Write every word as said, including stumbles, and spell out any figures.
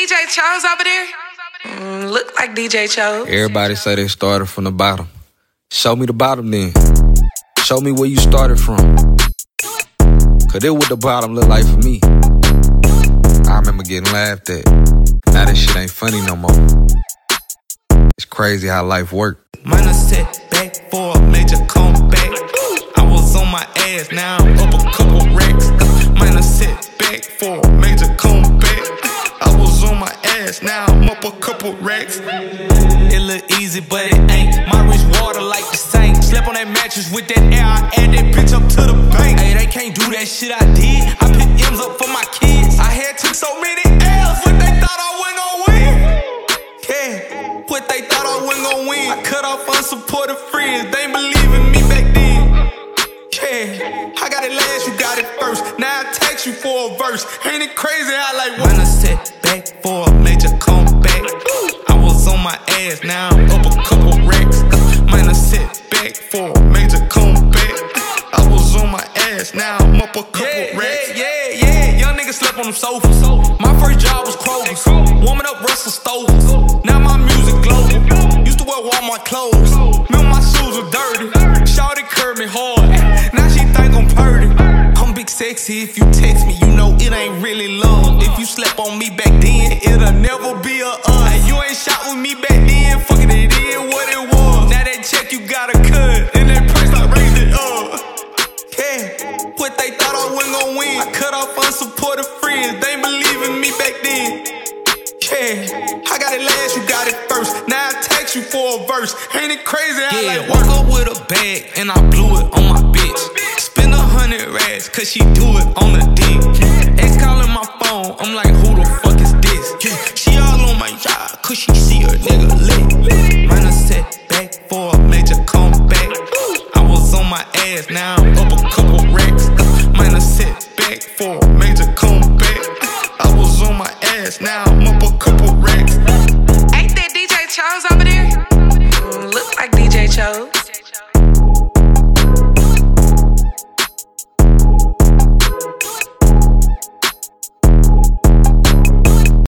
D J Chose over there? Mm, look like D J Chose. Everybody say they started from the bottom. Show me the bottom then. Show me where you started from. Cause this what the bottom look like for me. I remember getting laughed at. Now that shit ain't funny no more. It's crazy how life work. Mine a set back for a major comeback. I was on my ass, now I'm up a couple racks. Mine a set back for a major comeback. I was on my ass, now I'm up a couple racks. It look easy, but it ain't. My wrist water like the same. Slept on that mattress with that air, I add that bitch up to the bank. Hey, they can't do that shit I did. I picked M's up for my kids. I had took so many L's, what they thought I wasn't gon' win. Yeah, what they thought I wasn't gon' win. I cut off unsupportive friends, they ain't believe in me back then. Yeah, I got it last, you got it first. Now I text you for a verse. Ain't it crazy how like when I set back for a major comeback. I was on my ass, now I'm up a couple racks. Mine a set back for a major comeback. I was on my ass, now I'm up a couple yeah, racks. Yeah, yeah, yeah, young niggas slept on them sofas. My first job was Kroger's, warming up Russell Stoves. Now my music global. Used to wear Walmart clothes. Remember my shoes were dirty. Shawty curved me hard. Now she think I'm purty. I'm big sexy. If you text me, you know it ain't really love. If you slept on me back then, it'll never be a us. And you ain't shot with me back then. Fuck it, it is what it was. Now that check you gotta cut, and that price I raised it up. Yeah, what they thought I wasn't gon' win. I cut off unsupportive friends. They ain't believe in me back then. Yeah, I got it last, you got it first. Now I text you for a verse. Ain't it crazy how yeah, like woke up with a bag and I blew it on my bitch. Spend a hundred racks cause she do it on the dick. Ex calling my phone, I'm like who the fuck is this? Yeah, she all on my job cause she see her nigga lit. Mine a set back for a major comeback. I was on my ass, now I'm up a couple racks. Mine a set back for a major comeback. I was on my ass, now I'm up a couple racks. Ain't that D J Chose over there? Mm, look like D J Chose.